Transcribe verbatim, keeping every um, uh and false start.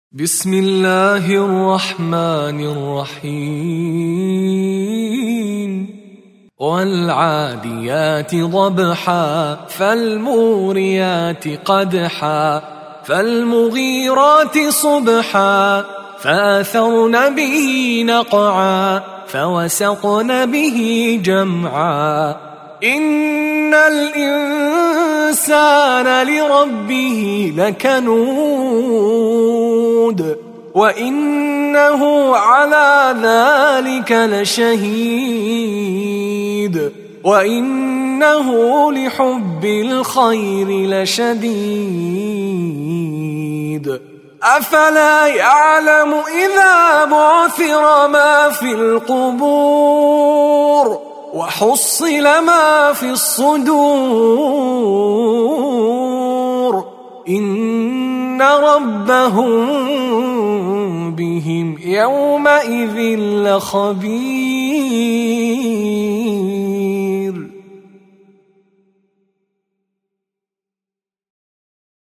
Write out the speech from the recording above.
بسم الله الرحمن الرحيم والعاديات ضبحا فالموريات قدحا فالمغيرات صبحا فأثرن به نقعا فوسطن به جمعا إن الإنسان لربه لكنود وإنه على ذلك لشهيد وإنه لحب الخير لشديد أفلا يعلم إذا بعثر ما في القبور وحصل ما في الصدور إن ربهم بهم يومئذ لخبير.